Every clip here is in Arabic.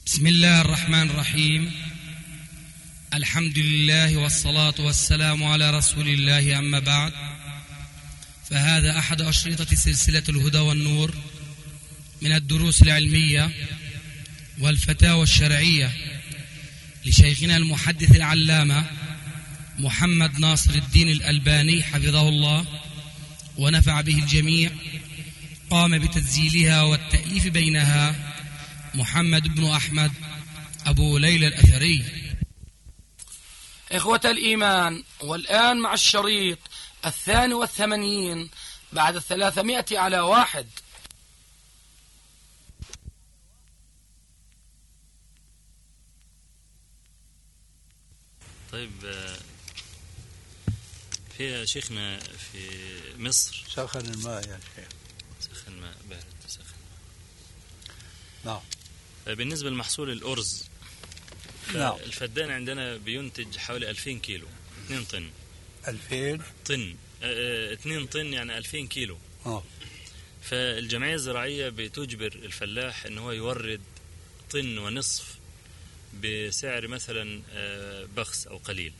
بسم الله الرحمن الرحيم. الحمد لله والصلاة والسلام على رسول الله، أما بعد، فهذا أحد أشرطة سلسلة الهدى والنور من الدروس العلمية والفتاوى الشرعية لشيخنا المحدث العلامة محمد ناصر الدين الألباني حفظه الله ونفع به الجميع. قام بتسجيلها والتأليف بينها محمد بن أحمد أبو ليلى الأثري. إخوة الإيمان، والآن مع الشريط 82 بعد 300 على 1. طيب، في شيخنا في مصر سخن الماء يا شيخ. سخن الماء، بارد سخن. نعم. بالنسبة لمحصول الأرز، نعم. الفدان عندنا بينتج حوالي 2000 كيلو، 2 طن. 2000 طن 2 طن يعني 2000 كيلو. فالجمعية الزراعية بتجبر الفلاح أنه هو يورد 1.5 طن بسعر مثلا بخس أو قليل.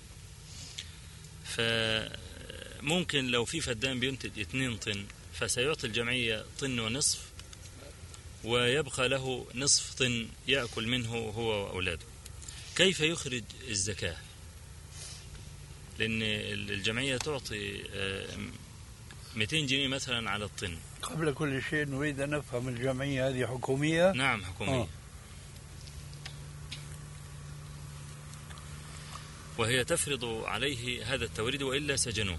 فممكن لو في فدان بينتج 2 طن فسيعطي الجمعية 1.5 طن ويبقى له 0.5 طن يأكل منه هو وأولاده. كيف يخرج الزكاة؟ لأن الجمعية تعطي 200 جنيه مثلا على الطن. قبل كل شيء نريد أن نفهم، الجمعية هذه حكومية؟ نعم، حكومية. وهي تفرض عليه هذا التوريد وإلا سجنوه،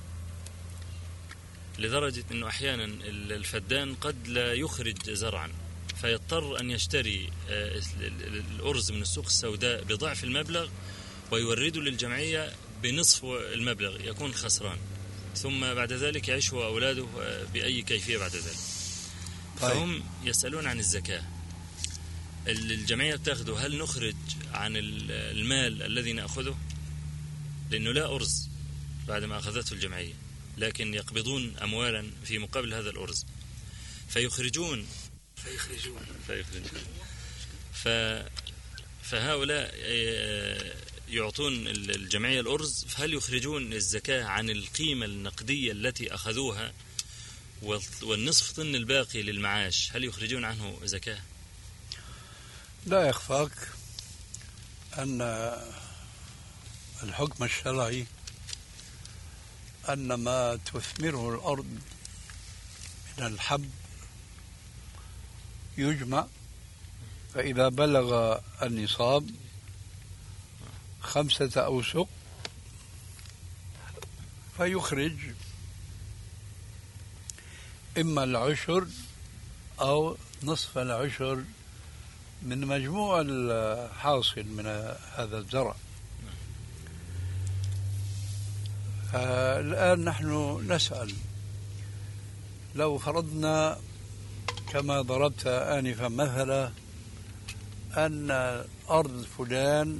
لدرجة أنه أحيانا الفدان قد لا يخرج زرعا فيضطر أن يشتري الأرز من السوق السوداء بضعف المبلغ ويورده للجمعية بنصف المبلغ، يكون خسران، ثم بعد ذلك يعيش هو وأولاده بأي كيفية بعد ذلك. فهم يسألون عن الزكاة. الجمعية بتاخده، هل نخرج عن المال الذي نأخذه؟ لأنه لا أرز بعد ما أخذته الجمعية، لكن يقبضون أموالا في مقابل هذا الأرز فيخرجون. فهؤلاء يعطون الجمعية الأرز، فهل يخرجون الزكاة عن القيمة النقدية التي أخذوها والنصف طن الباقي للمعاش، هل يخرجون عنه زكاة؟ لا يخفاك أن الحكم الشرعي أن ما تثمره الأرض من الحب يجمع، فإذا بلغ النصاب 5 أوسق فيخرج إما العشر أو نصف العشر من مجموع الحاصل من هذا الزرع. الآن نحن نسأل، لو فرضنا كما ضربت آنفا مثلا أن أرض فلان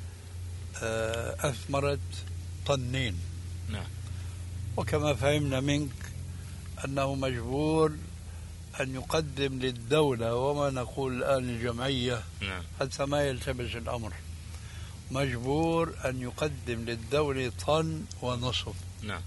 أثمرت 2 طن. نعم. وكما فهمنا منك أنه مجبور أن يقدم للدولة، وما نقول الآن الجمعية، نعم، حتى ما يلتبس الأمر، مجبور أن يقدم للدولة 1.5 طن. نعم.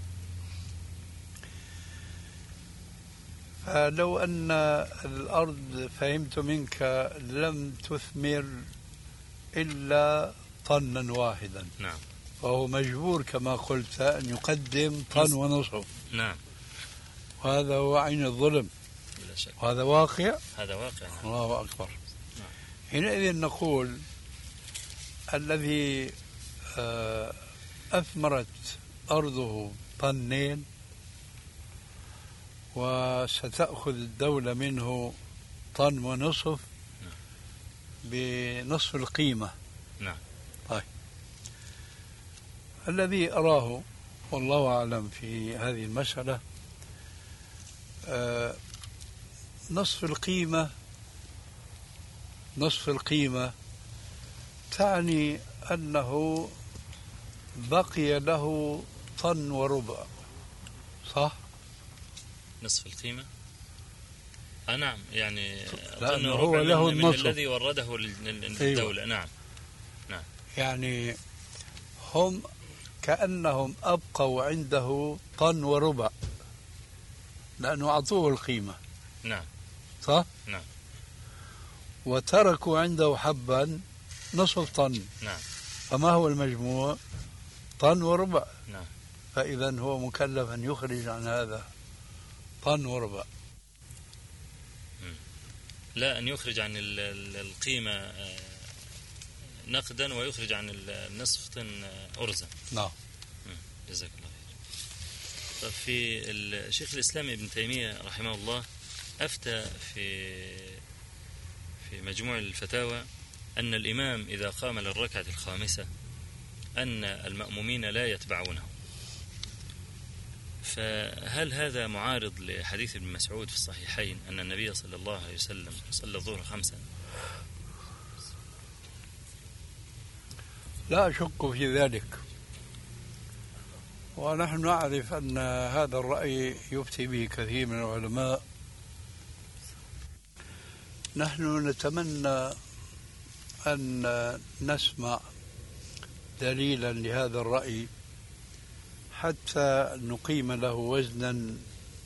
فلو أن الأرض فهمت منك لم تثمر إلا 1 طن واحدا، نعم، فهو مجبور كما قلت أن يقدم 1.5 طن. نعم. وهذا هو عين الظلم، بلا شك. وهذا واقع. هذا واقع. نعم. الله أكبر. نعم. حينئذ نقول الذي أثمرت أرضه 2 طن وستأخذ الدولة منه 1.5 طن بنصف القيمة. نعم. طيب، الذي أراه والله أعلم في هذه المسألة نصف القيمة تعني أنه بقي له 1.25 طن، صح؟ نصف القيمة نعم، يعني لأنه هو له من النصف الذي ورده للدولة. أيوة. نعم. يعني هم كأنهم أبقوا عنده طن وربع لأنه أعطوه القيمة. نعم. صح؟ نعم. وتركوا عنده حبا نصف طن. نعم. فما هو المجموع؟ طن وربع. نعم. فإذا هو مكلف أن يخرج عن هذا طن وربع. لا، أن يخرج عن القيمة نقدا ويخرج عن النصف طن أرزا. نعم. جزاك الله خير. طب في الشيخ الإسلام ابن تيمية رحمه الله أفتى في مجموع الفتاوى أن الإمام إذا قام للركعة الخامسة أن المأمومين لا يتبعونه، فهل هذا معارض لحديث ابن مسعود في الصحيحين أن النبي صلى الله عليه وسلم صلى الظهر 5؟ لا أشك في ذلك، ونحن نعرف أن هذا الرأي يفتي به كثير من العلماء. نحن نتمنى أن نسمع دليلا لهذا الرأي حتى نقيم له وزنا،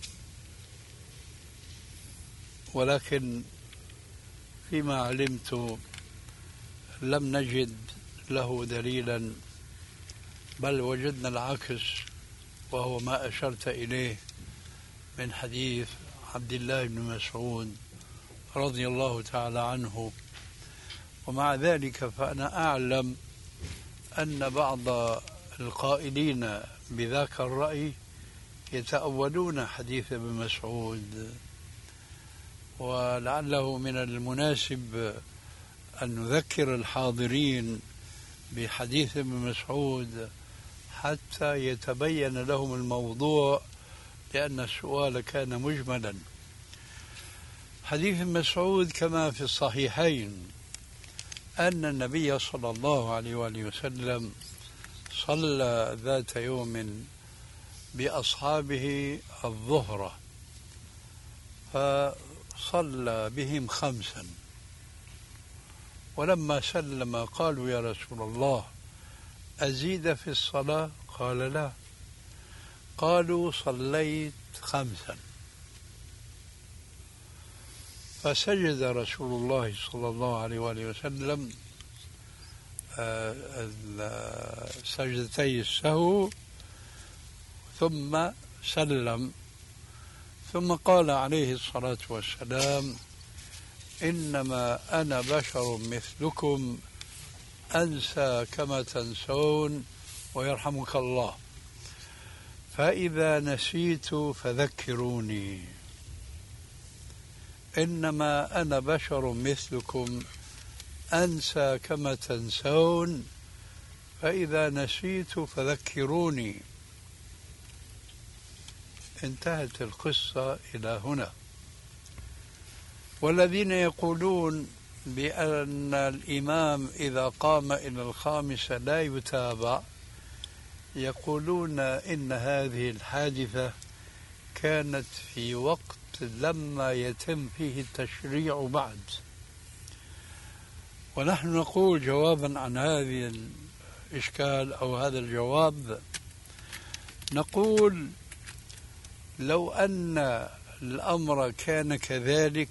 ولكن فيما علمت لم نجد له دليلا، بل وجدنا العكس، وهو ما أشرت إليه من حديث عبد الله بن مسعود رضي الله تعالى عنه. ومع ذلك فأنا أعلم أن بعض القائلين بذاك الرأي يتأولون حديث ابن مسعود، ولعله من المناسب أن نذكر الحاضرين بحديث ابن مسعود حتى يتبين لهم الموضوع، لأن السؤال كان مجملا. حديث ابن مسعود كما في الصحيحين أن النبي صلى الله عليه وآله وسلم صلى ذات يوم بأصحابه الظهر، فصلى بهم 5، ولما سلم قالوا يا رسول الله أزيد في الصلاة؟ قال لا. قالوا صليت 5. فسجد رسول الله صلى الله عليه وآله وسلم سجدتي السهو ثم سلم، ثم قال عليه الصلاة والسلام إنما أنا بشر مثلكم أنسى كما تنسون ويرحمك الله، فإذا نسيت فذكروني. إنما أنا بشر مثلكم أنسى كما تنسون فإذا نسيت فذكروني. انتهت القصة إلى هنا. والذين يقولون بأن الإمام إذا قام إلى الخامسة لا يتابع يقولون إن هذه الحادثة كانت في وقت لما يتم فيه التشريع بعد. ونحن نقول جوابا عن هذه الإشكال أو هذا الجواب، نقول لو أن الأمر كان كذلك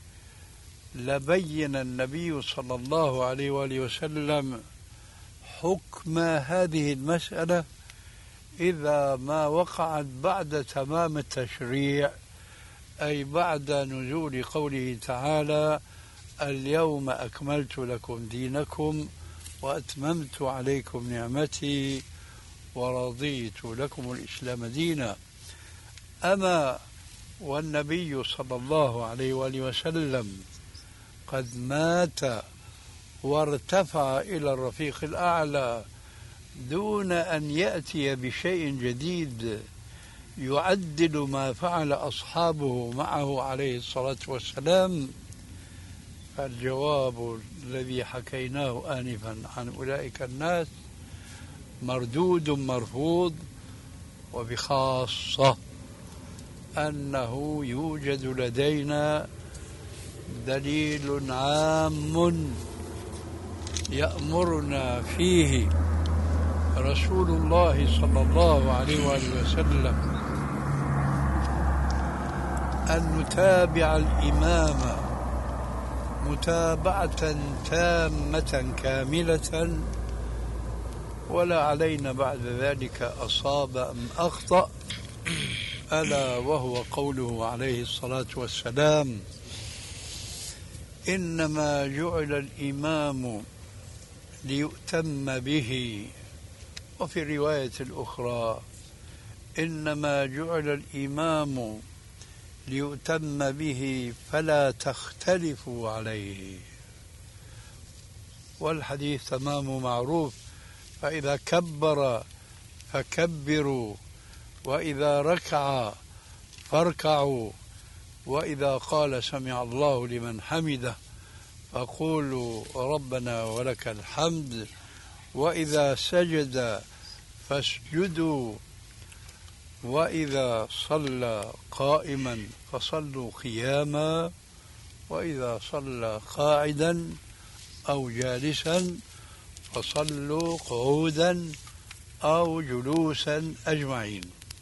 لبين النبي صلى الله عليه وآله وسلم حكم هذه المسألة إذا ما وقعت بعد تمام التشريع، أي بعد نزول قوله تعالى اليوم أكملت لكم دينكم وأتممت عليكم نعمتي ورضيت لكم الإسلام دينا. أما والنبي صلى الله عليه وآله وسلم قد مات وارتفع إلى الرفيق الأعلى دون أن يأتي بشيء جديد يعدل ما فعل أصحابه معه عليه الصلاة والسلام، فالجواب الذي حكيناه آنفا عن أولئك الناس مردود مرفوض، وبخاصة أنه يوجد لدينا دليل عام يأمرنا فيه رسول الله صلى الله عليه وآله وسلم أن نتابع الإمام متابعة تامة كاملة، ولا علينا بعد ذلك أصاب أم أخطأ، ألا وهو قوله عليه الصلاة والسلام: إنما جعل الإمام ليؤتم به. وفي الرواية الأخرى: إنما جعل الإمام ليؤتم به فلا تختلفوا عليه. والحديث تمام معروف: فإذا كبر فكبروا، وإذا ركع فاركعوا، وإذا قال سمع الله لمن حمده فقولوا ربنا ولك الحمد، وإذا سجد فاسجدوا، وإذا صلى قائما فصلوا قياما، وإذا صلى قاعدا أو جالسا فصلوا قعودا أو جلوسا أجمعين.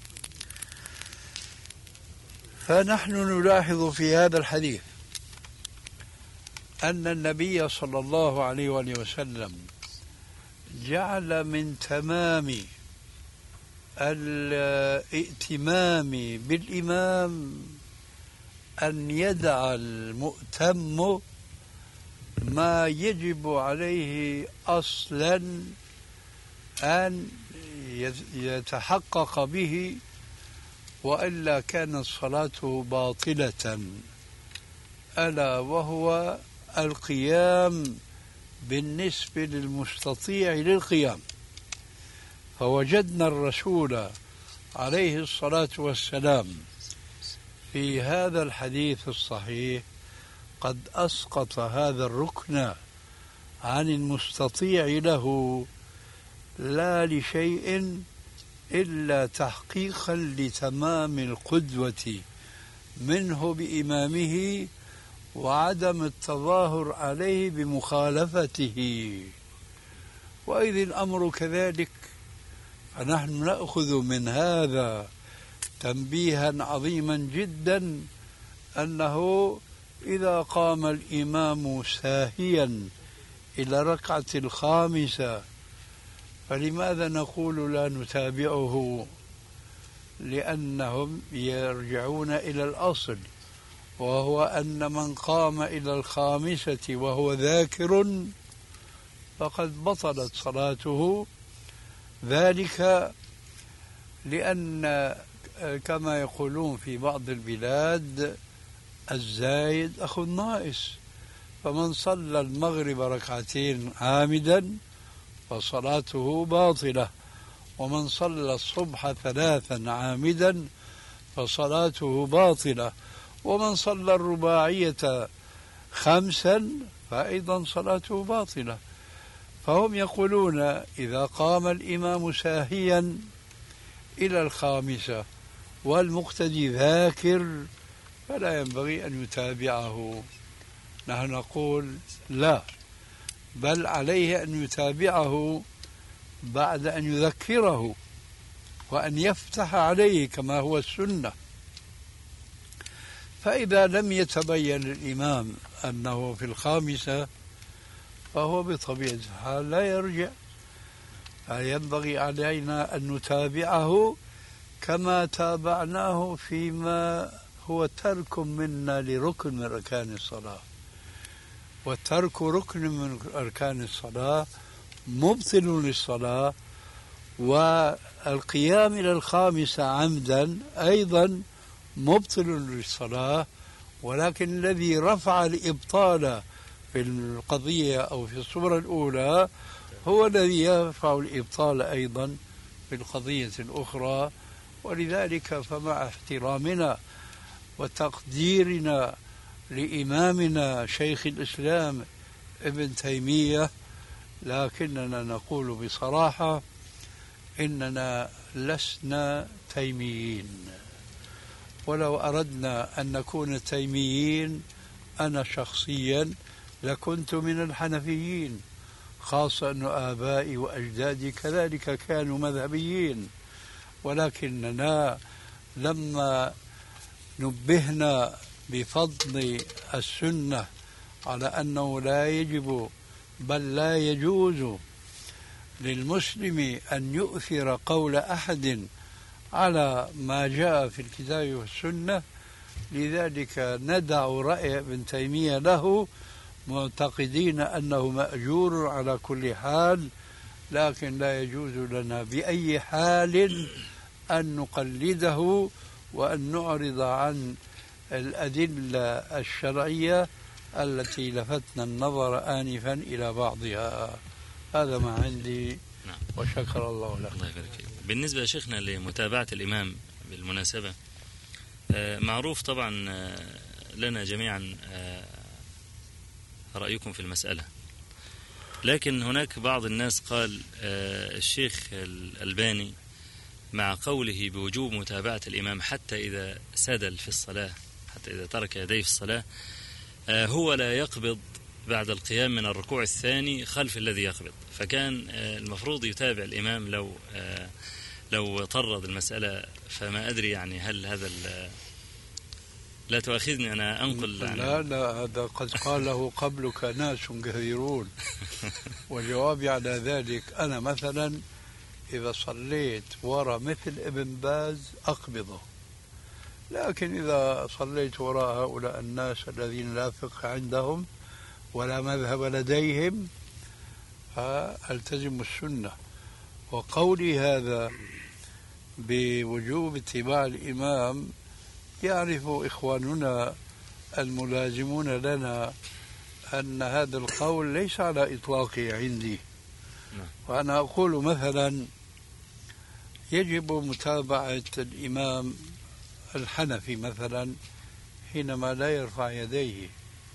فنحن نلاحظ في هذا الحديث أن النبي صلى الله عليه وآله وسلم جعل من تمام الائتمام بالإمام أن يدع المؤتم ما يجب عليه أصلا أن يتحقق به، وإلا كانت صلاته باطلة، ألا وهو القيام بالنسبة للمستطيع للقيام. فوجدنا الرسول عليه الصلاة والسلام في هذا الحديث الصحيح قد أسقط هذا الركن عن المستطيع له، لا لشيء إلا تحقيقا لتمام القدوة منه بإمامه وعدم التظاهر عليه بمخالفته. وإذ الأمر كذلك فنحن نأخذ من هذا تنبيها عظيما جدا، أنه إذا قام الإمام ساهيا إلى ركعة الخامسة فلماذا نقول لا نتابعه؟ لأنهم يرجعون إلى الأصل، وهو أن من قام إلى الخامسة وهو ذاكر فقد بطلت صلاته، ذلك لأن كما يقولون في بعض البلاد الزايد أخو الناقص، فمن صلى المغرب ركعتين عامدا فصلاته باطلة، ومن صلى الصبح 3 عامدا فصلاته باطلة، ومن صلى الرباعية 5 فأيضا صلاته باطلة. فهم يقولون إذا قام الإمام ساهيا إلى الخامسة والمقتدي ذاكر فلا ينبغي أن يتابعه. نحن نقول لا، بل عليه أن يتابعه بعد أن يذكره وأن يفتح عليه كما هو السنة. فإذا لم يتبين الإمام أنه في الخامسة فهو بطبيعة الحال لا يرجع، فينبغي علينا أن نتابعه كما تابعناه فيما هو ترك منا لركن من أركان الصلاة، والترك ركن من أركان الصلاة مبطل للصلاة، والقيام إلى الخامسة عمدا أيضا مبطل للصلاة. ولكن الذي رفع الإبطال في القضية أو في الصورة الأولى هو الذي يرفع الإبطال أيضا في القضية الأخرى. ولذلك فمع احترامنا وتقديرنا لإمامنا شيخ الإسلام ابن تيمية، لكننا نقول بصراحة إننا لسنا تيميين، ولو أردنا أن نكون تيميين أنا شخصيا لكنت من الحنفيين، خاصة أن آبائي وأجدادي كذلك كانوا مذهبيين، ولكننا لما نبهنا بفضل السنة على أنه لا يجب بل لا يجوز للمسلم أن يؤثر قول أحد على ما جاء في الكتاب والسنة، لذلك ندع رأي ابن تيمية له معتقدين أنه مأجور على كل حال، لكن لا يجوز لنا بأي حال أن نقلده وأن نعرض عن الأدلة الشرعية التي لفتنا النظر آنفا إلى بعضها. هذا ما عندي. نعم. وشكر الله لك. الله يبارك فيك. بالنسبة يا شيخنا لمتابعة الإمام بالمناسبة، معروف طبعا لنا جميعا رأيكم في المسألة، لكن هناك بعض الناس قال الشيخ الألباني مع قوله بوجوب متابعة الإمام حتى إذا سدل في الصلاة، حتى إذا ترك يديه في الصلاة، هو لا يقبض بعد القيام من الركوع الثاني خلف الذي يقبض، فكان المفروض يتابع الإمام لو طرد المسألة. فما أدري يعني هل هذا لا تؤاخذني أنا أنقل لا هذا قد قاله قبلك ناس كثيرون. وجوابي على ذلك أنا مثلا إذا صليت وراء مثل ابن باز أقبضه، لكن إذا صليت وراء هؤلاء الناس الذين لا فقه عندهم ولا مذهب لديهم فألتزم السنة. وقولي هذا بوجوب اتباع الإمام يعرف إخواننا الملازمون لنا أن هذا القول ليس على إطلاقه عندي. وأنا أقول مثلا يجب متابعة الإمام الحنفي مثلا حينما لا يرفع يديه،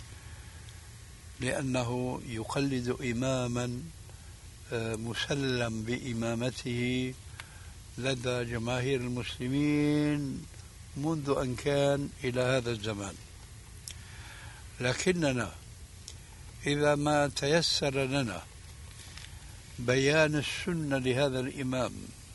لأنه يقلد إماما مسلم بإمامته لدى جماهير المسلمين منذ أن كان إلى هذا الزمان. لكننا إذا ما تيسر لنا بيان السنة لهذا الإمام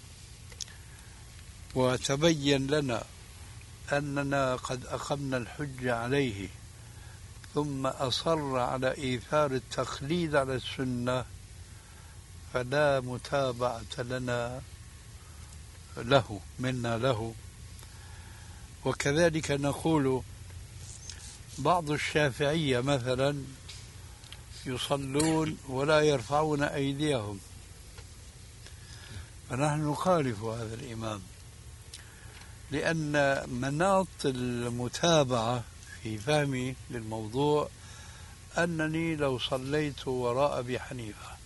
وتبين لنا أننا قد أقمنا الحجة عليه ثم أصر على إيثار التقليد على السنة، فلا متابعة لنا منا له. وكذلك نقول بعض الشافعية مثلا يصلون ولا يرفعون أيديهم، فنحن نخالف هذا الإمام، لأن مناط المتابعة في فهمي للموضوع أنني لو صليت وراء أبي حنيفة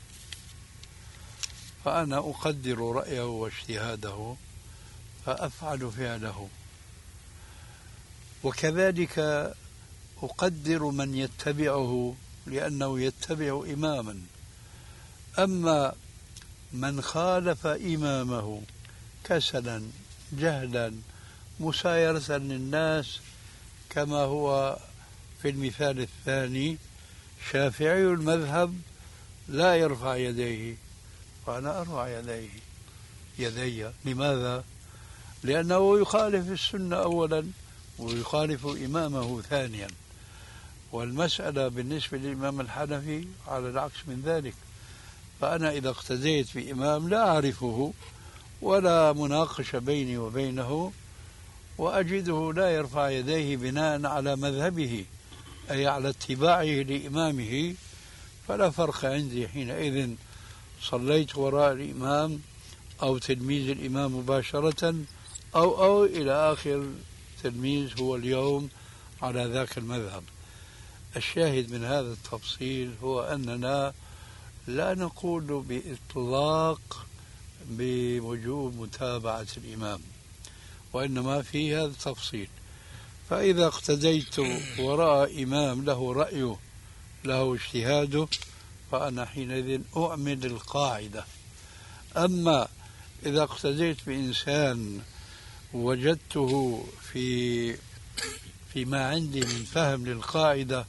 فأنا أقدر رأيه واجتهاده فأفعل فعله، وكذلك أقدر من يتبعه لأنه يتبع إماما. أما من خالف إمامه كسلا جهلا مسايرة للناس كما هو في المثال الثاني، شافعي المذهب لا يرفع يديه وأنا أرفع يدي. لماذا؟ لأنه يخالف السنة أولا ويخالف إمامه ثانيا. والمسألة بالنسبة للإمام الحنفي على العكس من ذلك، فأنا إذا اقتديت بإمام لا أعرفه ولا مناقشة بيني وبينه وأجده لا يرفع يديه بناء على مذهبه أي على اتباعه لإمامه، فلا فرق عندي حينئذ صليت وراء الإمام أو تلميذ الإمام مباشرة أو إلى آخر تلميذ هو اليوم على ذاك المذهب. الشاهد من هذا التفصيل هو أننا لا نقول بإطلاق بوجوب متابعة الإمام، وإنما في هذا التفصيل. فإذا اقتديت وراء إمام له رأيه له اجتهاده فأنا حينئذ أعمل القاعدة. أما إذا اقتديت بإنسان وجدته فيما عندي من فهم للقاعدة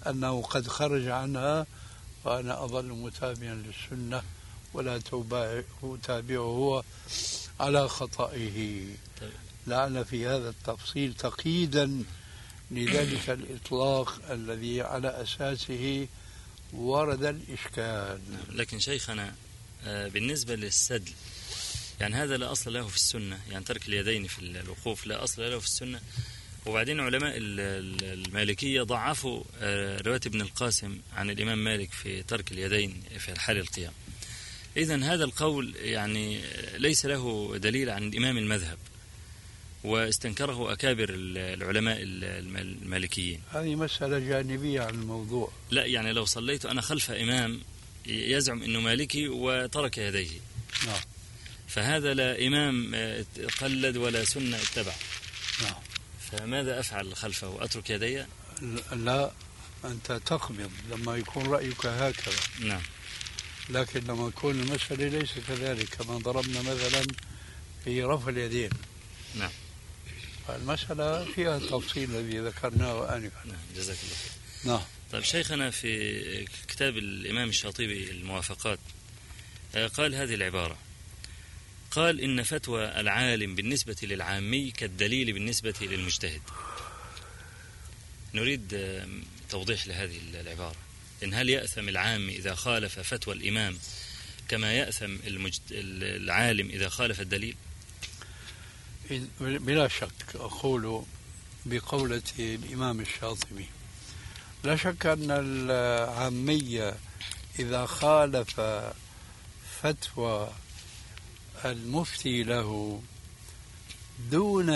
أنه قد خرج عنها، فأنا أظل متابعا للسنة ولا أتابعه هو على خطئه. لعل في هذا التفصيل تقييدا لذلك الإطلاق الذي على أساسه ورد الإشكال. لكن شيخنا بالنسبة للسدل، يعني هذا لا أصل له في السنة، يعني ترك اليدين في الوقوف لا أصل له في السنة. وبعدين علماء المالكية ضعفوا رواية ابن القاسم عن الإمام مالك في ترك اليدين في حال القيام. إذن هذا القول يعني ليس له دليل عن الإمام المذهب، واستنكره أكابر العلماء المالكيين. هذه مسألة جانبية عن الموضوع. لا يعني لو صليت أنا خلف إمام يزعم أنه مالكي وترك يديه، نعم، فهذا لا إمام قلد ولا سنة اتبع، نعم، فماذا أفعل خلفه؟ أترك يدي؟ لا، أنت تقبض لما يكون رأيك هكذا. نعم. لكن لما يكون المسألة ليس كذلك، كما ضربنا مثلا في رفع اليدين، نعم، فالمسألة فيها التفصيل الذي ذكرناه آنفا. نعم، جزاك الله خير. نعم. طيب شيخنا، في كتاب الإمام الشاطبي الموافقات قال هذه العبارة، قال إن فتوى العالم بالنسبة للعامي كالدليل بالنسبة للمجتهد. نريد توضيح لهذه العبارة، إن هل يأثم العام إذا خالف فتوى الإمام كما يأثم العالم إذا خالف الدليل؟ بلا شك أقول بقولة الإمام الشاطبي، لا شك أن العامية إذا خالف فتوى المفتي له دون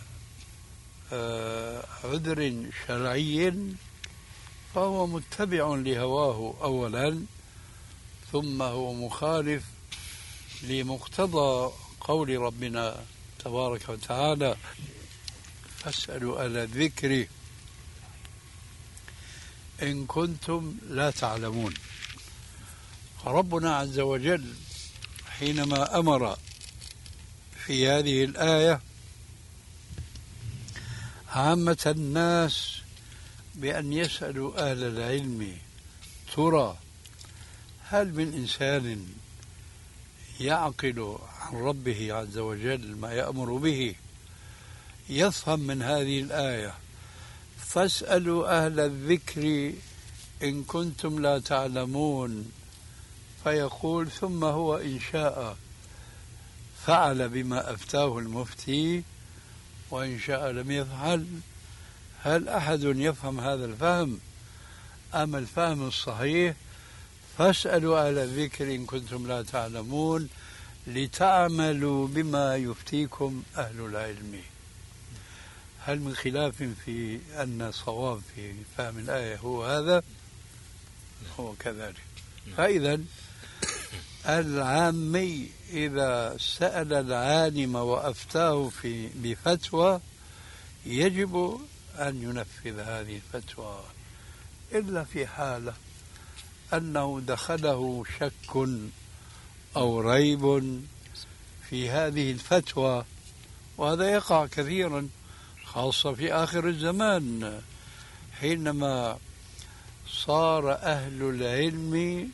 عذر شرعي فهو متبع لهواه أولا، ثم هو مخالف لمقتضى قول ربنا تبارك وتعالى: فاسألوا أهل الذكر إن كنتم لا تعلمون. فربنا عز وجل حينما أمر في هذه الآية عامة الناس بأن يسألوا أهل العلم، ترى هل من إنسان يعقل عن ربه عز وجل ما يأمر به يفهم من هذه الآية فاسألوا أهل الذكر إن كنتم لا تعلمون، فيقول ثم هو إن شاء فعل بما أفتاه المفتي وإن شاء لم يفعل؟ هل أحد يفهم هذا الفهم؟ أما الفهم الصحيح فاسألوا أهل الذكر إن كنتم لا تعلمون لتعملوا بما يفتيكم أهل العلم. هل من خلاف في أن صواب في فهم الآية هو هذا؟ هو كذلك. فإذا العامي إذا سأل العالم وأفتاه بفتوى يجب أن ينفذ هذه الفتوى، إلا في حالة أنه دخله شك أو ريب في هذه الفتوى، وهذا يقع كثيرا خاصة في آخر الزمان حينما صار أهل العلم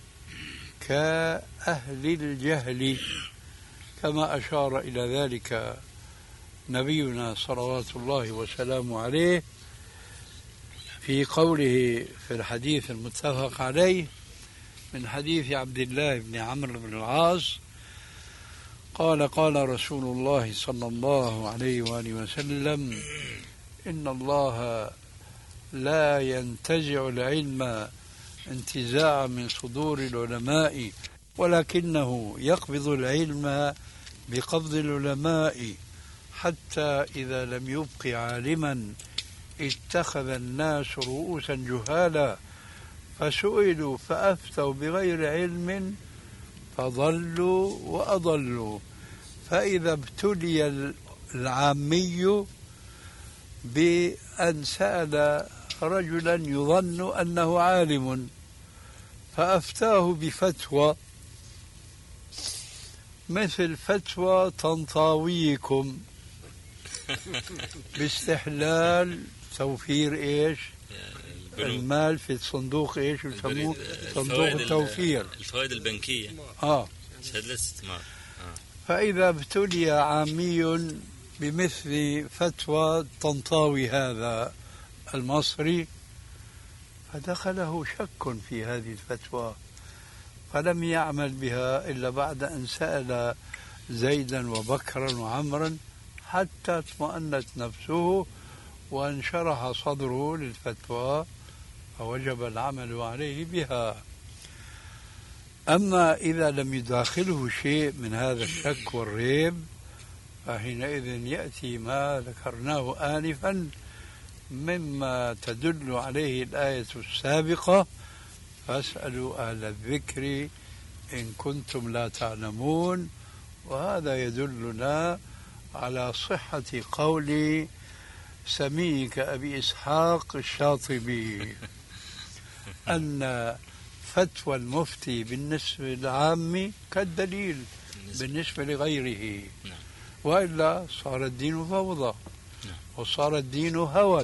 كأهل الجهل، كما أشار إلى ذلك نبينا صلوات الله وسلامه عليه في قوله في الحديث المتفق عليه من حديث عبد الله بن عمرو بن العاص قال: قال رسول الله صلى الله عليه وآله وسلم: إن الله لا ينتزع العلم انتزاعا من صدور العلماء، ولكنه يقبض العلم بقبض العلماء، حتى إذا لم يبق عالما اتخذ الناس رؤوسا جهالا فسئلوا فأفتوا بغير علم فضلوا وأضلوا. فإذا ابتلي العامي بأن سأل رجلا يظن أنه عالم فأفتاه بفتوى مثل فتوى طنطاويكم باستحلال توفير إيش المال في صندوق ايش يسموه؟ صندوق التوفير، الفوائد البنكية، شهادة الاستثمار. فإذا ابتلي عامي بمثل فتوى طنطاوي هذا المصري فدخله شك في هذه الفتوى، فلم يعمل بها إلا بعد أن سأل زيدا وبكرا وعمرا حتى اطمأنت نفسه وانشرح صدره للفتوى فوجب العمل عليه بها. أما إذا لم يداخله شيء من هذا الشك والريب فحينئذ يأتي ما ذكرناه آنفا مما تدل عليه الآية السابقة: فاسألوا أهل الذكر إن كنتم لا تعلمون. وهذا يدلنا على صحة قول سميك أبي إسحاق الشاطبي أن فتوى المفتي بالنسبة للعام كالدليل بالنسبة لغيره، وإلا صار الدين فوضى وصار الدين هوى،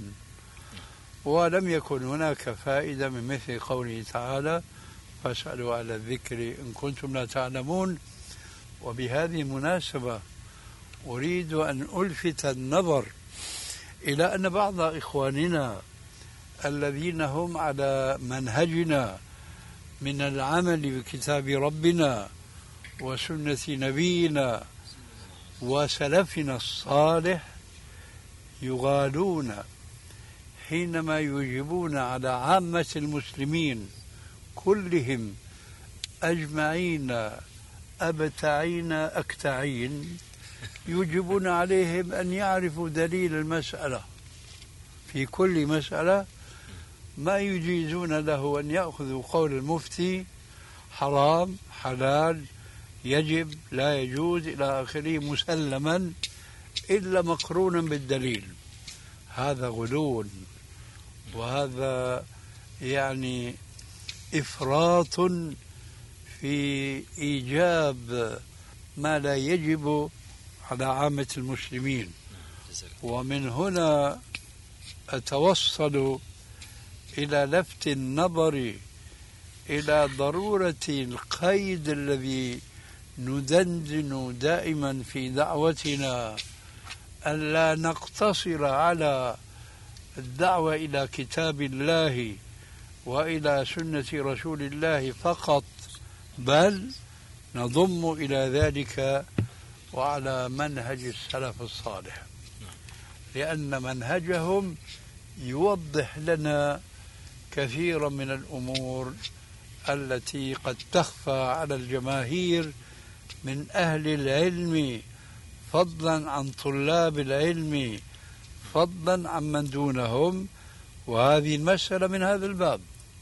ولم يكن هناك فائدة من مثل قوله تعالى: فاسألوا أهل الذكر إن كنتم لا تعلمون. وبهذه المناسبة أريد أن ألفت النظر إلى أن بعض إخواننا الذين هم على منهجنا من العمل بكتاب ربنا وسنة نبينا وسلفنا الصالح يغالون حينما يجيبون على عامة المسلمين كلهم أجمعين أبتعين أكتعين، يجبون عليهم أن يعرفوا دليل المسألة في كل مسألة، ما يجيزون له أن يأخذوا قول المفتي حرام حلال يجب لا يجوز إلى آخره مسلما إلا مقرونا بالدليل. هذا غلو، وهذا يعني إفراط في إيجاب ما لا يجب على عامة المسلمين. ومن هنا أتوصل إلى لفت النظر إلى ضرورة القيد الذي ندندن دائما في دعوتنا، ألا نقتصر على الدعوة إلى كتاب الله وإلى سنة رسول الله فقط، بل نضم إلى ذلك وعلى منهج السلف الصالح، لأن منهجهم يوضح لنا كثيرا من الأمور التي قد تخفى على الجماهير من أهل العلم، فضلا عن طلاب العلم، فضلا عن من دونهم. وهذه المسألة من هذا الباب.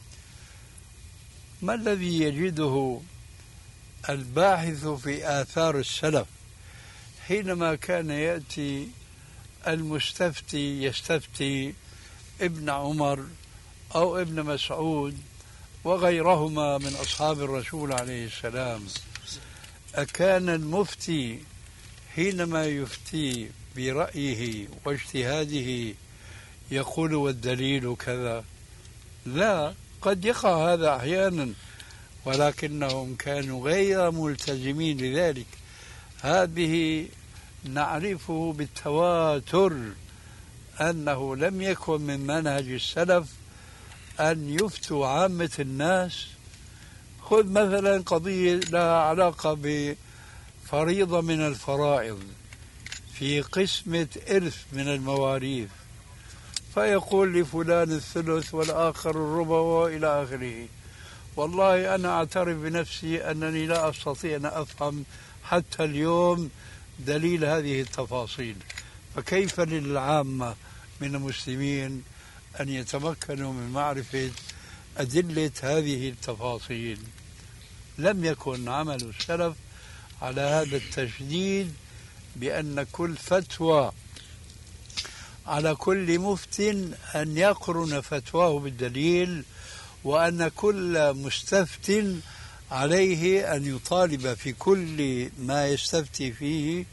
ما الذي يجده الباحث في آثار السلف حينما كان يأتي المستفتي يستفتي ابن عمر أو ابن مسعود وغيرهما من أصحاب الرسول عليه السلام؟ أكان المفتي حينما يفتي برأيه واجتهاده يقول والدليل كذا؟ لا، قد يقع هذا أحيانا، ولكنهم كانوا غير ملتزمين لذلك. هذه نعرفه بالتواتر أنه لم يكن من منهج السلف أن يفتوا عامة الناس. خذ مثلا قضية لها علاقة بفريضة من الفرائض في قسمة إرث من المواريث، فيقول لفلان الثلث والآخر الربع وإلى آخره. والله أنا أعترف بنفسي أنني لا أستطيع أن أفهم حتى اليوم دليل هذه التفاصيل، فكيف للعامة من المسلمين أن يتمكنوا من معرفة أدلة هذه التفاصيل؟ لم يكن عمل السلف على هذا التشديد بأن كل فتوى على كل مفت أن يقرن فتواه بالدليل، وأن كل مستفت عليه أن يطالب في كل ما يستفتي فيه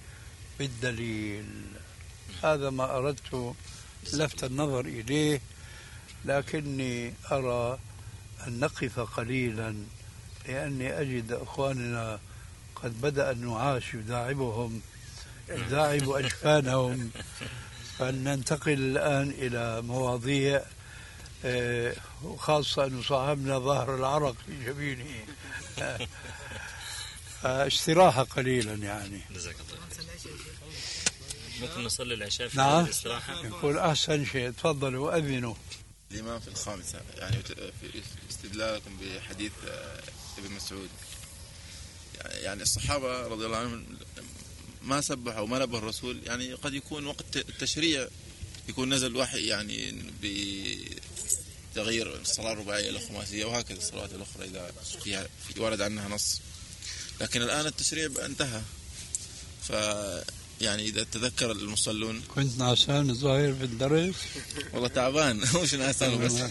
بالدليل. هذا ما أردت لفت النظر إليه لكني أرى أن نقف قليلا، لأني أجد أخواننا قد بدأ النعاش يداعبهم، يداعب أجفانهم. فلننتقل الآن إلى مواضيع، وخاصة أن صاحبنا ظهر العرق في جبينه. استراحة قليلا يعني. جزاك الله. ممكن نصلي العشاء في نعم. الاستراحة. يقول أحسن شيء، تفضلوا أذنوا. الإمام في الخامسة، يعني في استدلالكم بحديث ابن مسعود، يعني الصحابة رضي الله عنهم ما سبحوا وما نبه الرسول، يعني قد يكون وقت التشريع يكون نزل وحي يعني بتغيير الصلاة الرباعية إلى الخماسية وهكذا الصلوات الأخرى إذا فيها ورد عنها نص. لكن الآن التشريع انتهى، يعني إذا تذكر المصلون. كنت نعسان الظاهر في الدرس. والله تعبان. مش نعسان بس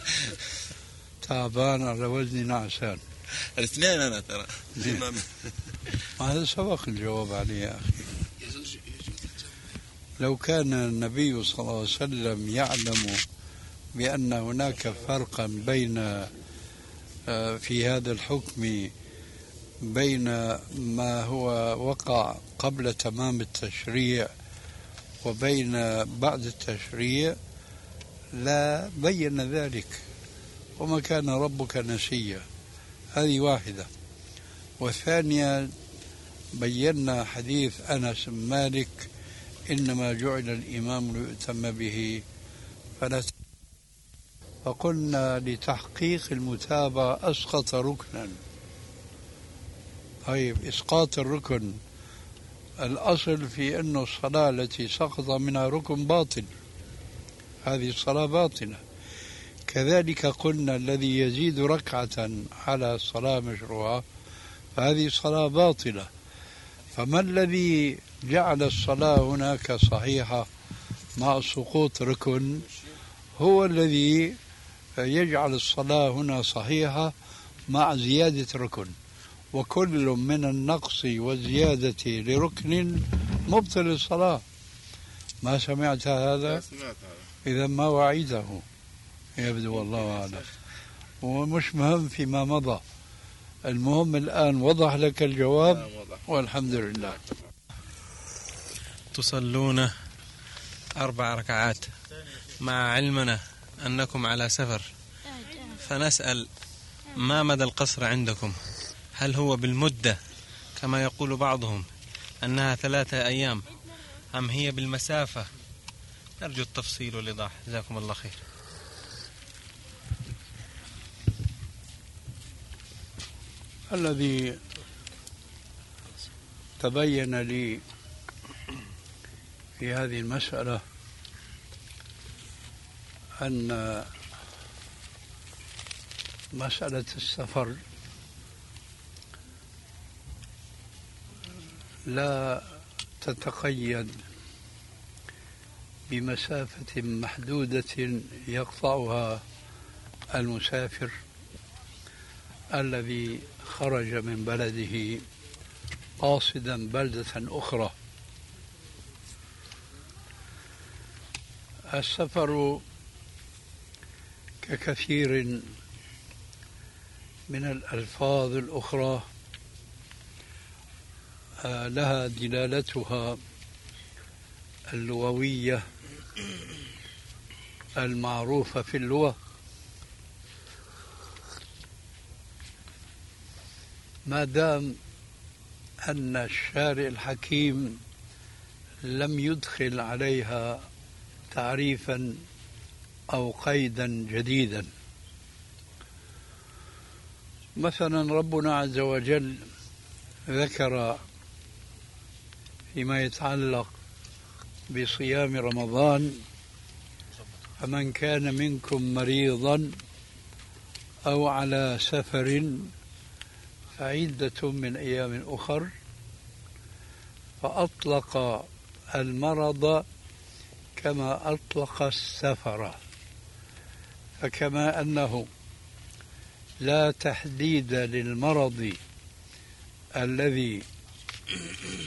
تعبان على وزني نعسان. الاثنين أنا ترى. هذا سبق الجواب عليه يا أخي. لو كان النبي صلى الله عليه وسلم يعلم بأن هناك فرقا بين في هذا الحكم بين ما هو وقع قبل تمام التشريع وبين بعد التشريع لا بين ذلك، وما كان ربك نسيا. هذه واحدة. والثانية بينا حديث أنس بن مالك إنما جعل الإمام ليؤتم به فقلنا لتحقيق المتابعة أسقط ركنا. طيب، إسقاط الركن الأصل في أن الصلاة التي سقط منها ركن باطل، هذه الصلاة باطلة. كذلك قلنا الذي يزيد ركعة على صلاة مشروعة فهذه صلاة باطلة. فما الذي جعل الصلاة هناك صحيحة مع سقوط ركن هو الذي يجعل الصلاة هنا صحيحة مع زيادة ركن، وكل من النقص والزيادة لركن مبطل الصلاة. ما سمعت هذا؟ إذا ما وعيده يبدو، والله أعلم. ومش مهم فيما مضى، المهم الآن وضح لك الجواب والحمد لله. تصلون 4 ركعات مع علمنا أنكم على سفر، فنسأل ما مدى القصر عندكم؟ هل هو بالمدة كما يقول بعضهم أنها 3 أيام، أم هي بالمسافة؟ نرجو التفصيل والإيضاح، جزاكم الله خير. الذي تبين لي في هذه المسألة أن مسألة السفر لا تتقيد بمسافة محدودة يقطعها المسافر الذي خرج من بلده قاصدا بلدة أخرى. السفر ككثير من الألفاظ الأخرى لها دلالتها اللغوية المعروفة في اللغة، ما دام أن الشارع الحكيم لم يدخل عليها تعريفا أو قيدا جديدا. مثلا ربنا عز وجل ذكر فيما يتعلق بصيام رمضان: فمن كان منكم مريضا أو على سفر فعدة من أيام أخر، فأطلق المرض كما أطلق السفر. فكما أنه لا تحديد للمرض الذي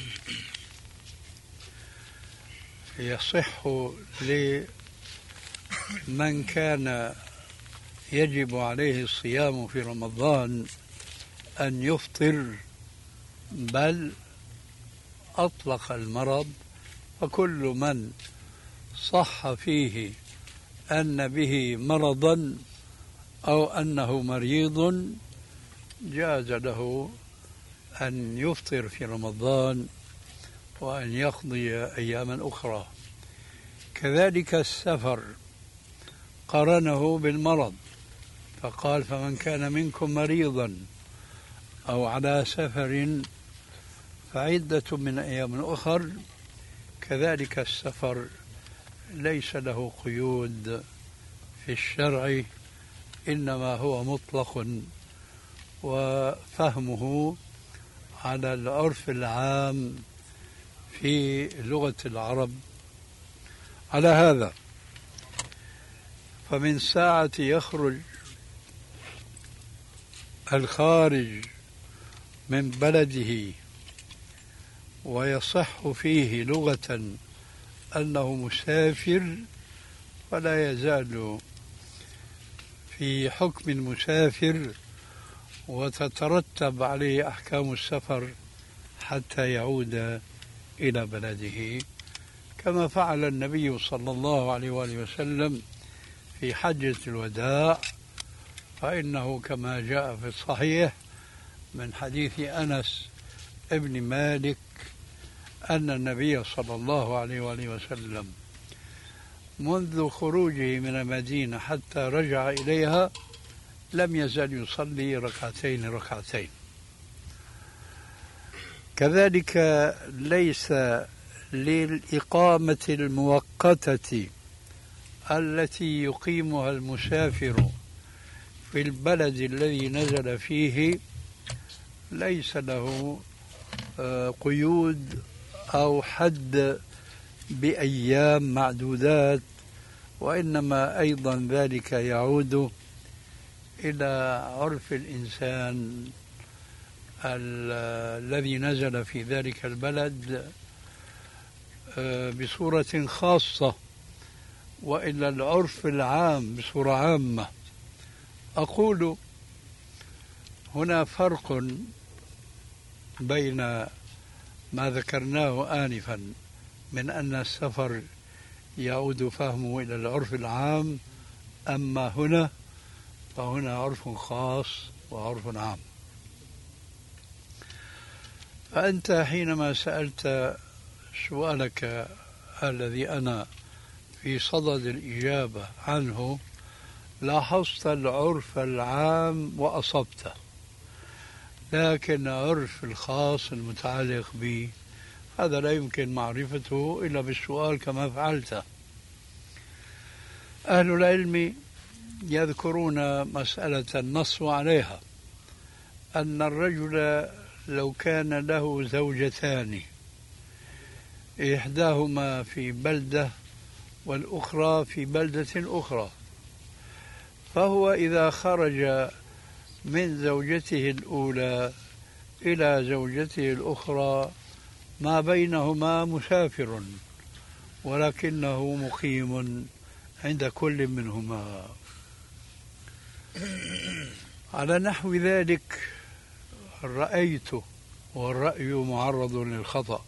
يصح من كان يجب عليه الصيام في رمضان أن يفطر، بل أطلق المرض، فكل من صح فيه أن به مرضا أو أنه مريض جاز له أن يفطر في رمضان وأن يقضي أياما أخرى. كذلك السفر قرنه بالمرض، فقال فمن كان منكم مريضا أو على سفر فعدة من أيام أخر. كذلك السفر ليس له قيود في الشرع، إنما هو مطلق وفهمه على العرف العام في لغة العرب. على هذا فمن ساعة يخرج الخارج من بلده ويصح فيه لغة أنه مسافر، فلا يزال في حكم المسافر وتترتب عليه أحكام السفر حتى يعود إلى بلده، كما فعل النبي صلى الله عليه وآله وسلم في حجة الوداع. فإنه كما جاء في الصحيح من حديث أنس ابن مالك أن النبي صلى الله عليه وآله وسلم منذ خروجه من المدينة حتى رجع إليها لم يزل يصلي ركعتين. كذلك ليس للإقامة المؤقتة التي يقيمها المسافر في البلد الذي نزل فيه ليس له قيود أو حد بأيام معدودات، وإنما أيضا ذلك يعود إلى عرف الإنسان الذي نزل في ذلك البلد بصورة خاصة، وإلى العرف العام بصورة عامة. أقول هنا فرق بين ما ذكرناه آنفا من أن السفر يعود فهمه إلى العرف العام، أما هنا فهنا عرف خاص وعرف عام. فأنت حينما سألت سؤالك الذي أنا في صدد الإجابة عنه لاحظت العرف العام وأصبته، لكن عرف الخاص المتعلق به هذا لا يمكن معرفته إلا بالسؤال كما فعلت. أهل العلم يذكرون مسألة النص عليها، أن الرجل لو كان له زوجتان إحداهما في بلدة والأخرى في بلدة أخرى، فهو إذا خرج من زوجته الأولى إلى زوجته الأخرى ما بينهما مسافر، ولكنه مقيم عند كل منهما. على نحو ذلك رأيت، والرأي معرض للخطأ،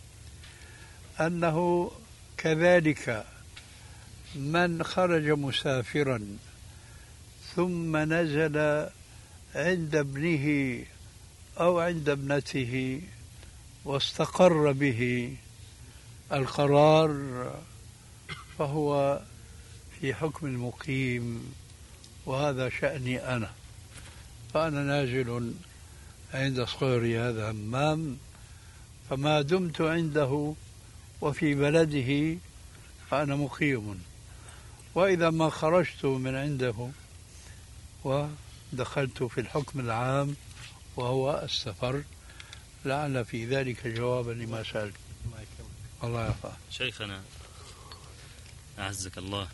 أنه كذلك من خرج مسافرا ثم نزل عند ابنه أو عند ابنته واستقر به القرار فهو في حكم المقيم، وهذا شأني أنا، فأنا نازل عند صغيري هذا همام، فما دمت عنده وفي بلده فأنا مقيم. وإذا ما خرجت من عنده ودخلت في الحكم العام وهو السفر. لعل في ذلك جوابا لما سألت. الله يرفع. شيخنا أعزك الله،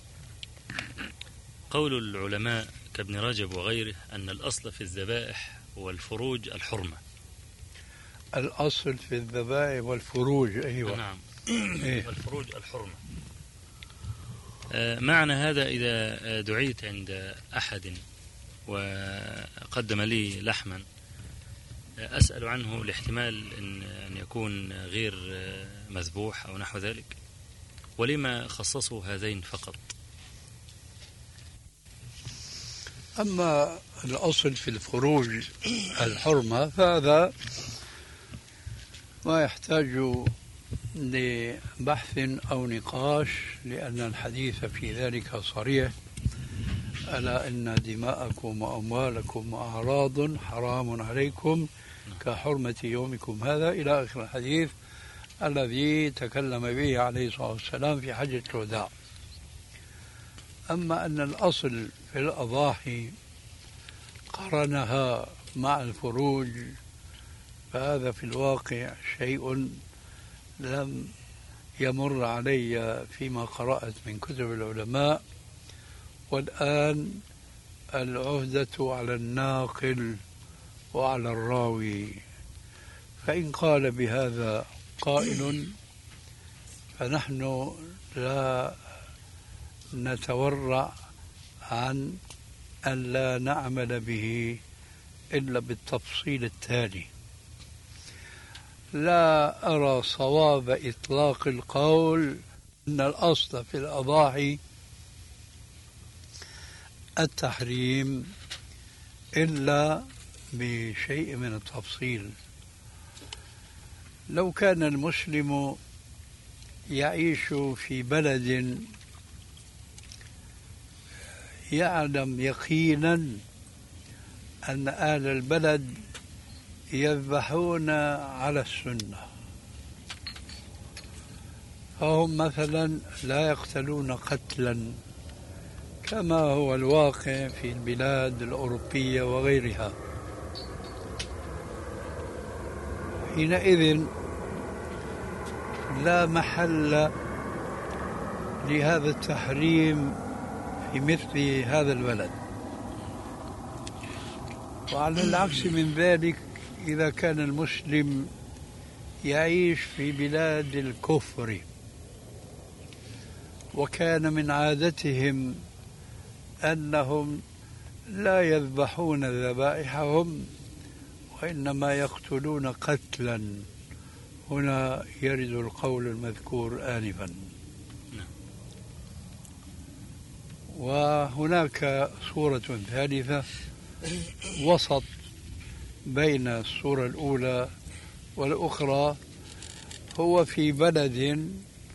قول العلماء كابن رجب وغيره أن الأصل في الذبائح والفروج الحرمة. الأصل في الذبائح والفروج، أيوة. نعم. إيه؟ والفروج الحرمة. معنى هذا إذا دعيت عند أحد وقدم لي لحما أسأل عنه لاحتمال أن يكون غير مذبوح أو نحو ذلك، ولما خصصوا هذين فقط؟ أما الأصل في الفروج الحرمة فهذا ما يحتاج لبحث أو نقاش، لأن الحديث في ذلك صريح: ألا إن دماءكم وأموالكم وأعراض حرام عليكم كحرمة يومكم هذا، إلى آخر الحديث الذي تكلم به عليه الصلاة والسلام في حجة الوداع. أما أن الأصل في الأضاحي قرنها مع الفروج فهذا في الواقع شيء لم يمر علي فيما قرأت من كتب العلماء، والآن العهدة على الناقل وعلى الراوي، فإن قال بهذا قائل فنحن لا نتورع عن أن لا نعمل به إلا بالتفصيل التالي: لا أرى صواب إطلاق القول أن الأصل في الأضاحي التحريم إلا بشيء من التفصيل. لو كان المسلم يعيش في بلد يعلم يقينا أن أهل البلد يذبحون على السنة، فهم مثلا لا يقتلون قتلا كما هو الواقع في البلاد الأوروبية وغيرها، حينئذ لا محل لهذا التحريم في مثل هذا البلد. وعلى العكس من ذلك، إذا كان المسلم يعيش في بلاد الكفر وكان من عادتهم أنهم لا يذبحون ذبائحهم وإنما يقتلون قتلا، هنا يرد القول المذكور آنفا. وهناك صورة ثالثة وسط بين الصورة الأولى والأخرى، هو في بلد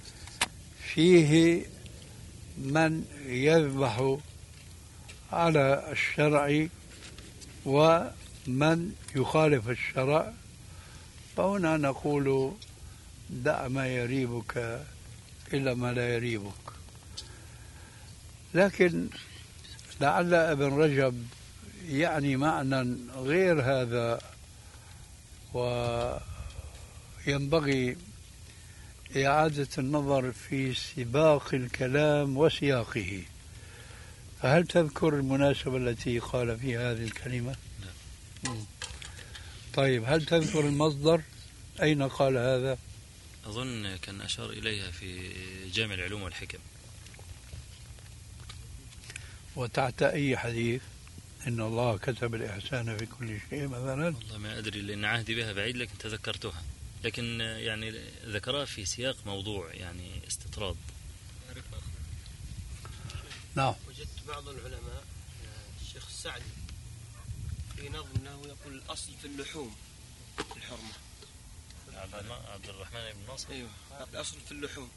فيه من يذبح على الشرع ومن يخالف الشرع، فهنا نقول دع ما يريبك إلا ما لا يريبك. لكن لعل ابن رجب يعني معنى غير هذا، وينبغي إعادة النظر في سباق الكلام وسياقه. فهل تذكر المناسبة التي قال فيها هذه الكلمة؟ طيب، هل تذكر المصدر أين قال هذا؟ أظن كان أشار إليها في جامع العلوم والحكم. وتحت أي حديث؟ إن الله كتب الإحسان في كل شيء مثلا. والله ما أدري لأن عهدي بها بعيد، لكن تذكرتها، لكن يعني ذكرها في سياق موضوع يعني استطراد. نعم. وجدت بعض العلماء الشيخ السعدي في نظم له يقول الأصل في اللحوم الحرمة. عبد الرحمن بن ناصر. أيوه، الأصل في اللحوم.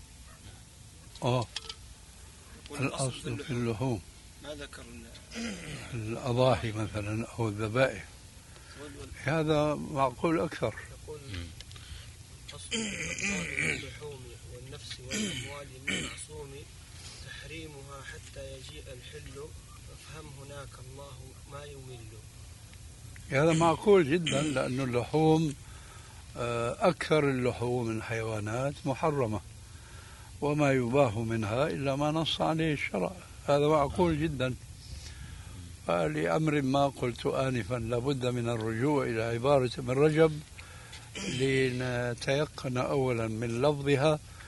الأصل في اللحوم ما ذكر الأضاحي مثلا أو الذبائح، هذا معقول أكثر. يقول أصل اللحوم والنفس والأموال المعصوم تحريمها حتى يجيء الحل، فافهم هناك الله ما يمل. هذا معقول جدا، لأن اللحوم أكثر اللحوم من الحيوانات محرمة، وما يباح منها إلا ما نص عليه الشرع، هذا معقول جدا. فلأمر ما قلت آنفا لابد من الرجوع إلى عبارة ابن رجب لنتيقن أولا من لفظها،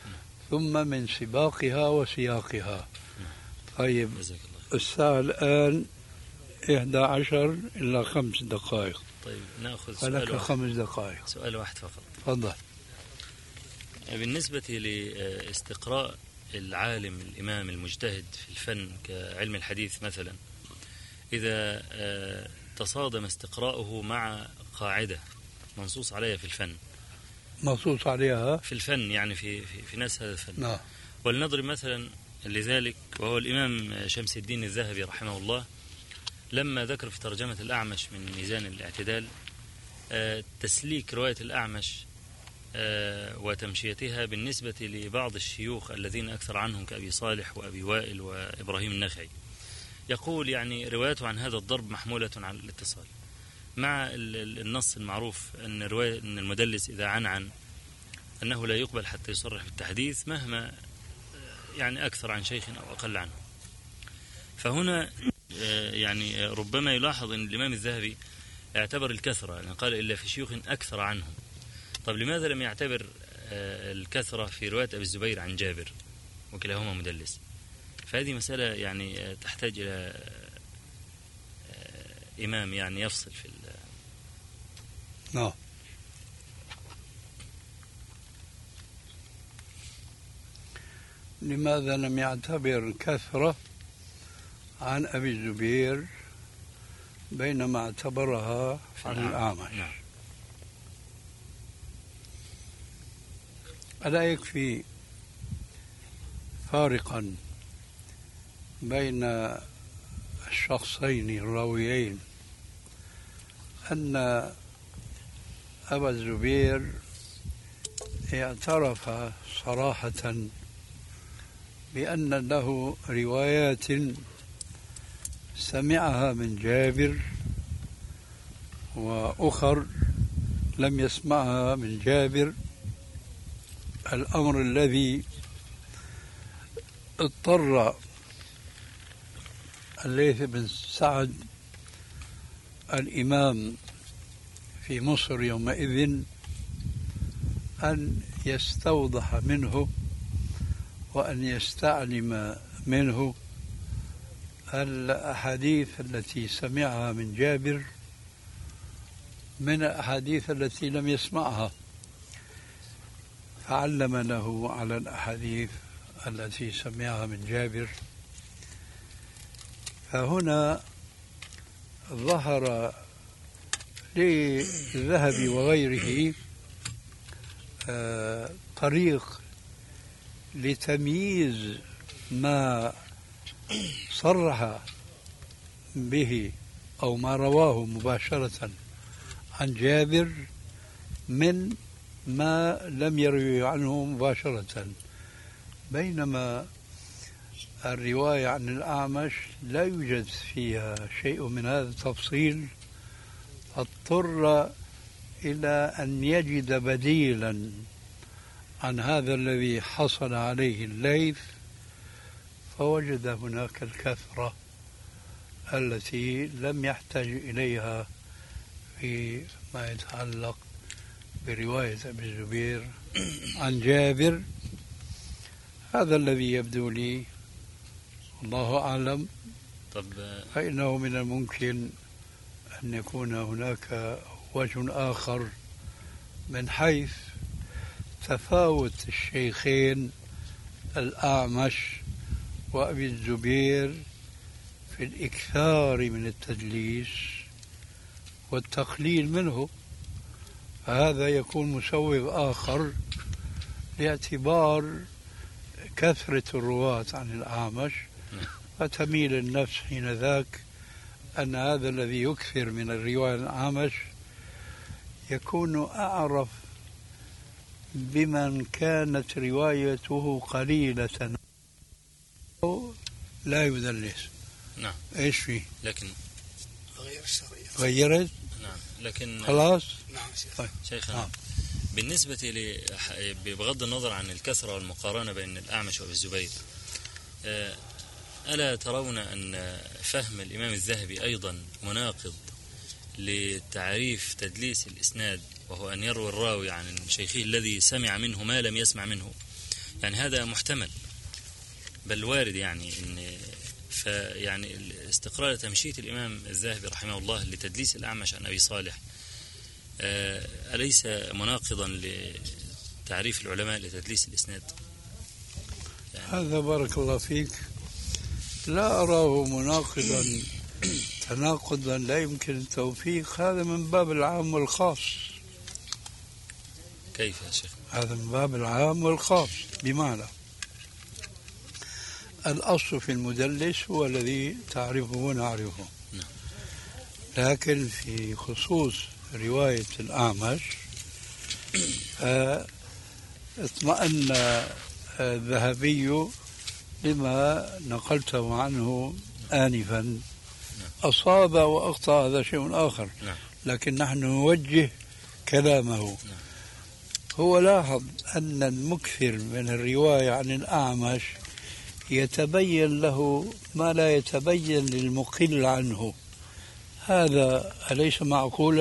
ثم من سباقها وسياقها. طيب جزاك الله خير. الساعة الآن 11 إلا 5 دقائق. طيب نأخذ سؤال فلك واحد. 5 دقائق. سؤال واحد فقط. تفضل. بالنسبة لاستقراء العالم الإمام المجتهد في الفن كعلم الحديث مثلا، إذا تصادم استقراؤه مع قاعدة منصوص عليها في الفن، منصوص عليها في الفن يعني في ناس هذا الفن. نعم. ولنضرب مثلا لذلك، وهو الإمام شمس الدين الذهبي رحمه الله لما ذكر في ترجمة الأعمش من ميزان الاعتدال تسليك رواية الأعمش وتمشيتها بالنسبة لبعض الشيوخ الذين أكثر عنهم كأبي صالح وأبي وائل وإبراهيم النخعي. يقول يعني روايته عن هذا الضرب محمولة على الاتصال، مع النص المعروف أن المدلس إذا عن أنه لا يقبل حتى يصرح بالتحديث مهما يعني أكثر عن شيخ أو أقل عنه. فهنا يعني ربما يلاحظ أن الإمام الذهبي اعتبر الكثرة، يعني قال إلا في شيوخ أكثر عنهم. طب لماذا لم يعتبر الكثرة في رواية أبي الزبير عن جابر وكلاهما مدلس؟ فهذه مسألة يعني تحتاج إلى إمام يعني يفصل في نعم. لماذا لم يعتبر كثرة عن أبي الزبير بينما اعتبرها عن الأعمش؟ نعم. ألا يكفي فارقا بين الشخصين الراويين أن أبا الزبير اعترف صراحة بأن له روايات سمعها من جابر وأخر لم يسمعها من جابر، الأمر الذي اضطر الليث بن سعد الإمام في مصر يومئذ أن يستوضح منه وأن يستعلم منه الأحاديث التي سمعها من جابر من الأحاديث التي لم يسمعها، فعلم له على الأحاديث التي سمعها من جابر. فهنا ظهر للذهبي وغيره طريق لتمييز ما صرح به أو ما رواه مباشرة عن جابر من ما لم يروي عنه مباشرة، بينما الرواية عن الأعمش لا يوجد فيها شيء من هذا التفصيل، اضطر إلى أن يجد بديلا عن هذا الذي حصل عليه الليث، فوجد هناك الكثرة التي لم يحتاج إليها فيما يتعلق برواية أبي الزبير عن جابر. هذا الذي يبدو لي، الله أعلم. طب فإنه من الممكن أن يكون هناك وجه آخر من حيث تفاوت الشيخين الأعمش وأبي الزبير في الإكثار من التدليس والتقليل منه، فهذا يكون مسوغ آخر لاعتبار كثرة الرواة عن الأعمش، فتميل النفس حين ذاك أن هذا الذي يكثر من الرواية عن الأعمش يكون أعرف بمن كانت روايته قليلة أو لا يدلس. نعم. إيش فيه؟ لكن غير الشرعية. غيرت؟ نعم. لكن خلاص؟ نعم شيخ. طيب. شيخنا نعم. بالنسبة بغض النظر عن الكثرة والمقارنة بين الأعمش وأبي الزبير، ألا ترون أن فهم الإمام الذهبي أيضا مناقض لتعريف تدليس الإسناد، وهو أن يروي الراوي عن شيخه الذي سمع منه ما لم يسمع منه؟ يعني هذا محتمل بل وارد، يعني فيعني استقرار تمشية الإمام الذهبي رحمه الله لتدليس الأعمش عن أبي صالح أليس مناقضا لتعريف العلماء لتدليس الإسناد؟ يعني هذا بارك الله فيك لا أراه مناقضا تناقضا لا يمكن التوفيق، هذا من باب العام والخاص. كيف يا شيخ؟ هذا من باب العام والخاص، بمعنى الأصل في المدلس هو الذي تعرفه ونعرفه، لكن في خصوص رواية الأعمش اطمأن الذهبي لما نقلته عنه آنفا. أصاب وأخطأ هذا شيء آخر، لكن نحن نوجه كلامه. هو لاحظ أن المكثر من الرواية عن الأعمش يتبين له ما لا يتبين للمقل عنه، هذا أليس معقولا؟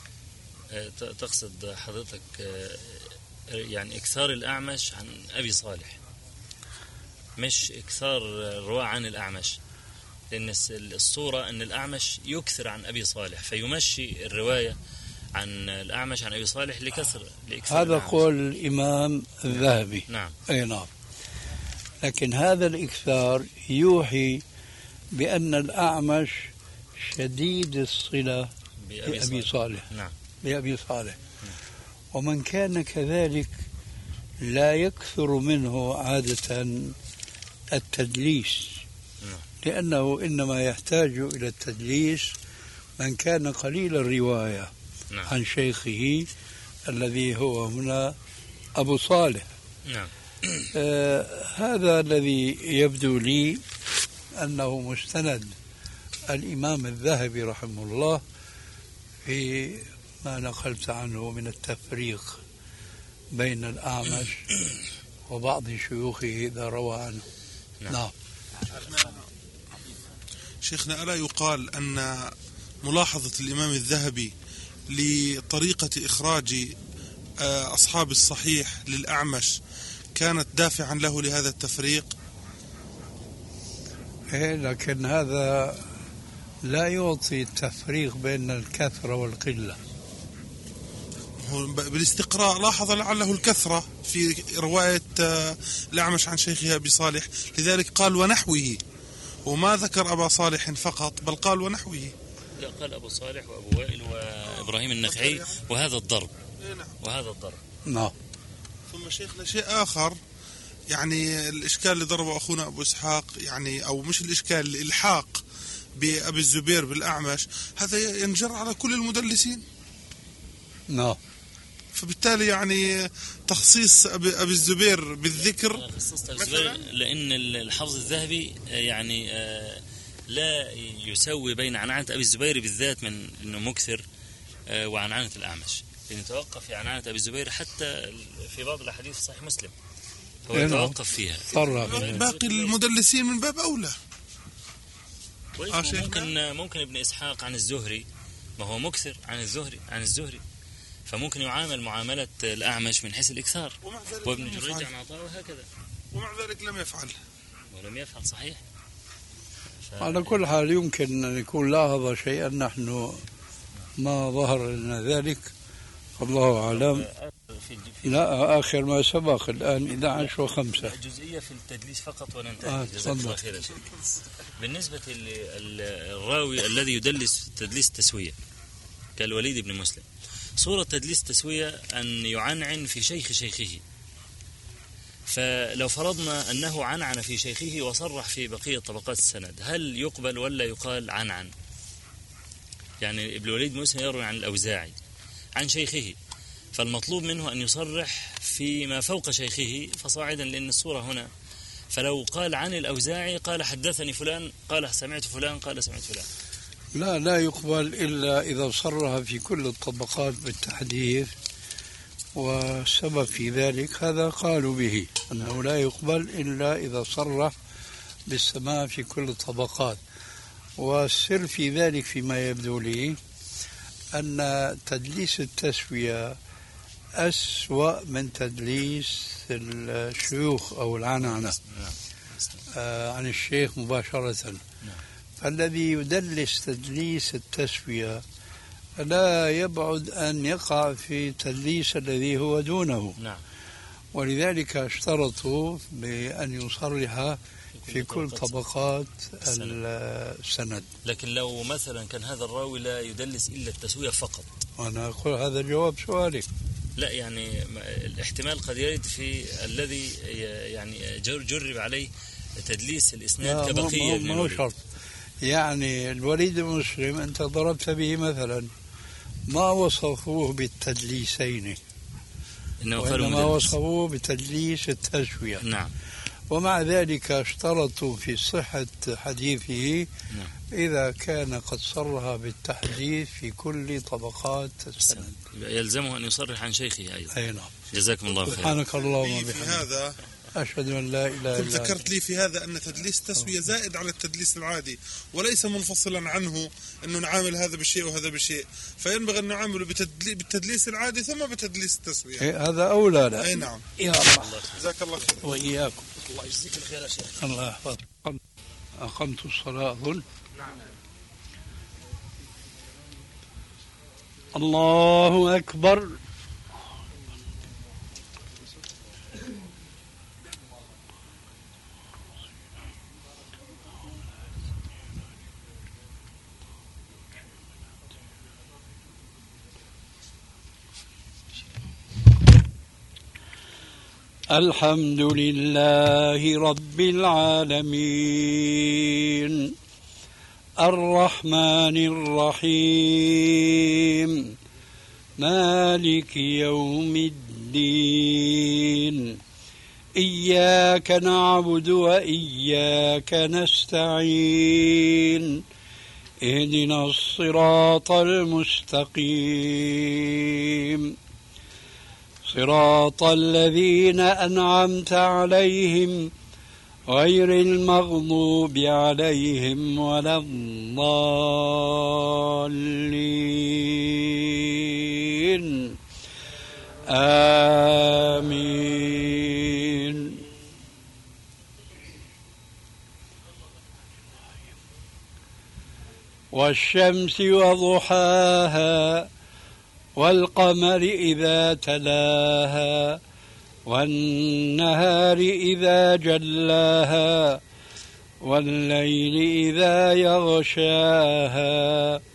تقصد حضرتك يعني إكثار الأعمش عن أبي صالح، مش إكثار الرواة عن الأعمش، لأن الصورة أن الأعمش يكثر عن أبي صالح فيمشي الرواية عن الأعمش عن أبي صالح لكثر هذا الأعمش. قول الإمام الذهبي. نعم. أي نعم. لكن هذا الإكثار يوحي بأن الأعمش شديد الصلة بأبي صالح. نعم. بأبي صالح. ومن كان كذلك لا يكثر منه عادة التدليس، لأنه إنما يحتاج إلى التدليس من كان قليل الرواية عن شيخه الذي هو هنا أبو صالح. نعم. هذا الذي يبدو لي أنه مستند الإمام الذهبي رحمه الله في ما نقلت عنه من التفريق بين الأعمش وبعض شيوخه إذا روى عنه. نعم. شيخنا، ألا يقال أن ملاحظة الإمام الذهبي لطريقة إخراج أصحاب الصحيح للأعمش كانت دافعا له لهذا التفريق؟ لكن هذا لا يعطي التفريق بين الكثرة والقلة. بالاستقراء لاحظ لعله الكثرة في رواية الأعمش عن شيخه أبي صالح، لذلك قال ونحوه، وما ذكر أبا صالح فقط بل قال ونحوه. لا، قال أبو صالح وأبو وائل وإبراهيم النخعي وهذا الضرب. وهذا الضرب. نعم. ثم شيخنا شيء آخر، يعني الإشكال اللي ضربه أخونا أبو إسحاق، يعني أو مش الإشكال، الإلحاق بأبي الزبير بالأعمش، هذا ينجر على كل المدلسين. نعم. فبالتالي يعني تخصيص أبي الزبير بالذكر مثلا، لأن الحافظ الذهبي يعني لا يسوي بين عنعنة أبي الزبير بالذات من أنه مكثر وعنعنة الأعمش، لأنه يتوقف في عنعنة أبي الزبير حتى في بعض الأحاديث في صحيح مسلم هو يتوقف فيها. باقي المدلسين من باب أولى. ممكن ابن إسحاق عن الزهري، ما هو مكثر عن الزهري فممكن يعامل معاملة الأعمش من حيث الإكثار، وابن جريج عن عطاء وهكذا، ومع ذلك لم يفعل. صحيح. على كل حال يمكن أن يكون لاحظ شيئا نحن ما ظهر لنا ذلك، الله أعلم. لا، آخر ما سبق الآن 11:05 جزئية في التدليس فقط وننتهي. بالنسبة للراوي الذي يدلس تدليس التسوية كالوليد بن مسلم، صورة تدليس التسوية أن يعنعن في شيخه، فلو فرضنا أنه عنعن في شيخه وصرح في بقية طبقات السند، هل يقبل ولا يقال عنعن؟ يعني ابن الوليد بن مسلم يروي عن الأوزاعي عن شيخه، فالمطلوب منه أن يصرح فيما فوق شيخه فصاعدا، لأن الصورة هنا، فلو قال عن الأوزاعي قال حدثني فلان قال سمعت فلان قال سمعت فلان. لا يقبل إلا إذا صرح في كل الطبقات بالتحديث، والسبب في ذلك هذا قالوا به أنه لا يقبل إلا إذا صرح بالسماع في كل الطبقات. والسر في ذلك فيما يبدو لي أن تدليس التسوية أسوأ من تدليس الشيوخ أو العنعنة عن الشيخ مباشرة. فالذي يدلس تدليس التسوية لا يبعد أن يقع في تدليس الذي هو دونه. ولذلك اشترطوا بأن يصرح في كل طبقات السند. لكن لو مثلا كان هذا الراوي لا يدلس إلا التسوية فقط، أنا أقول هذا جواب سؤالي. لا يعني الاحتمال قد يرد في الذي يعني جرب عليه تدليس الإسناد كبقية. ما هو شرط. يعني الوليد بن مسلم أنت ضربت به مثلا، ما وصفوه بالتدليسين، وإنما وصفوه بتدليس التسوية. نعم. ومع ذلك اشترطوا في صحة حديثه إذا كان قد صرح بالتحديث في كل طبقات السند يلزمه أن يصرح عن شيخه أيضا. أي نعم. جزاكم الله خير. سبحانك اللهم وبحمدك. في هذا أشهد أن لا إله إلا أنت. ذكرت لي في هذا أن تدليس التسوية زائد على التدليس العادي وليس منفصلا عنه، أنه نعامل هذا بشيء وهذا بشيء، فينبغي أن نعامله بالتدليس العادي ثم بتدليس التسوية. هذا أولى. لا. أي نعم. يا الله. جزاك الله خير. وإياكم. الله يجزيك الخير يا شيخ. الله يحفظك. أقمت الصلاة أظن. نعم. الله أكبر. الحمد لله رب العالمين الرحمن الرحيم مالك يوم الدين إياك نعبد وإياك نستعين اهدنا الصراط المستقيم صراط الذين أنعمت عليهم غير المغضوب عليهم ولا الضالين آمين. والشمس وضحاها والقمر إذا تلاها والنهار إذا جلاها والليل إذا يغشاها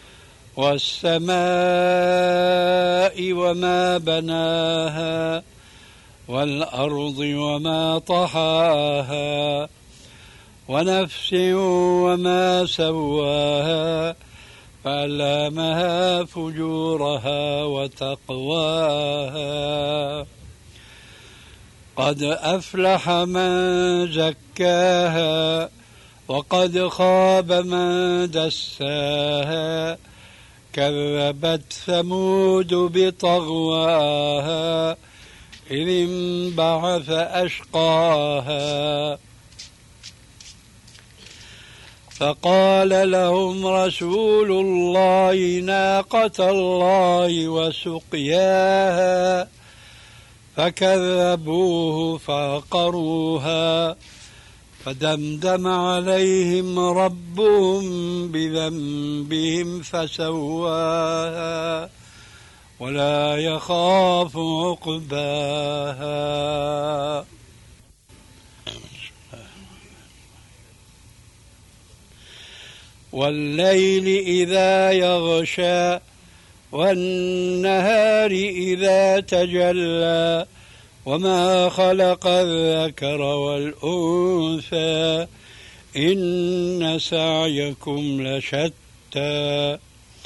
والسماء وما بناها والأرض وما طحاها ونفس وما سواها فألهمها فجورها وتقواها قد أفلح من زكاها وقد خاب من دساها كذبت ثمود بطغواها إذ انبعث أشقاها فقال لهم رسول الله ناقة الله وسقياها فكذبوه فعقروها فدمدم عليهم ربهم بذنبهم فسواها ولا يخاف عقباها. والليل إذا يغشى والنهار إذا تجلى وما خلق الذكر والأنثى إن سعيكم لشتى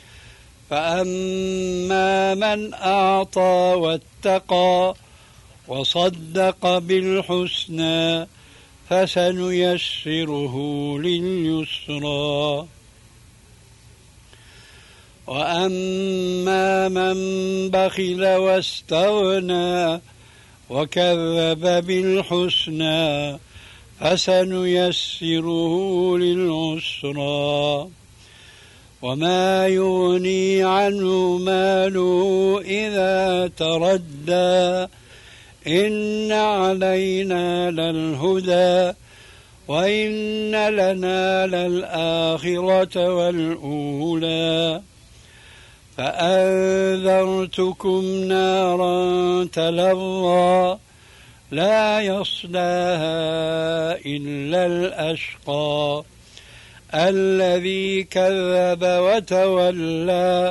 فأما من أعطى واتقى وصدق بالحسنى فسنيسره لليسرى وأما من بخل واستغنى وكذب بالحسنى فسنيسره للعسرى وما يغني عنه ماله إذا تردى إن علينا للهدى وإن لنا للآخرة والأولى فأنذرتكم نارا تلظى لا يصلاها إلا الأشقى الذي كذب وتولى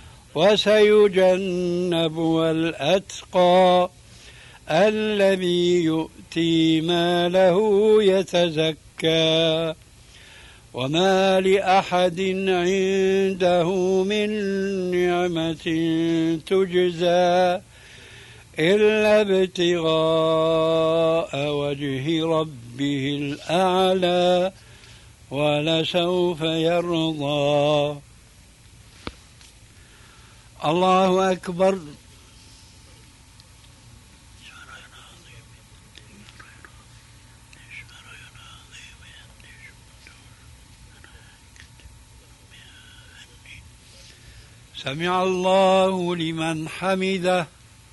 وسيجنبها الأتقى الذي يؤتي ماله يتزكى وما لأحد عنده من نعمة تجزى إلا ابتغاء وجه ربه الأعلى ولسوف يرضى. الله أكبر. سمع الله لمن حمده.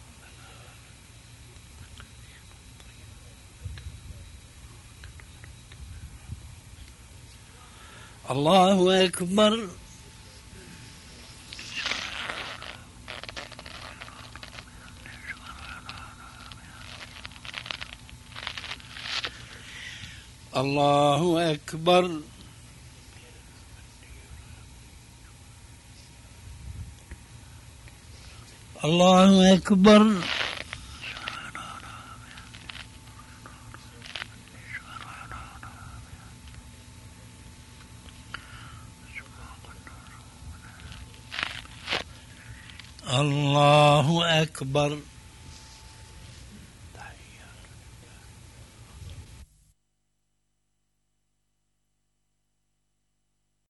الله أكبر. الله أكبر. الله أكبر. الله أكبر.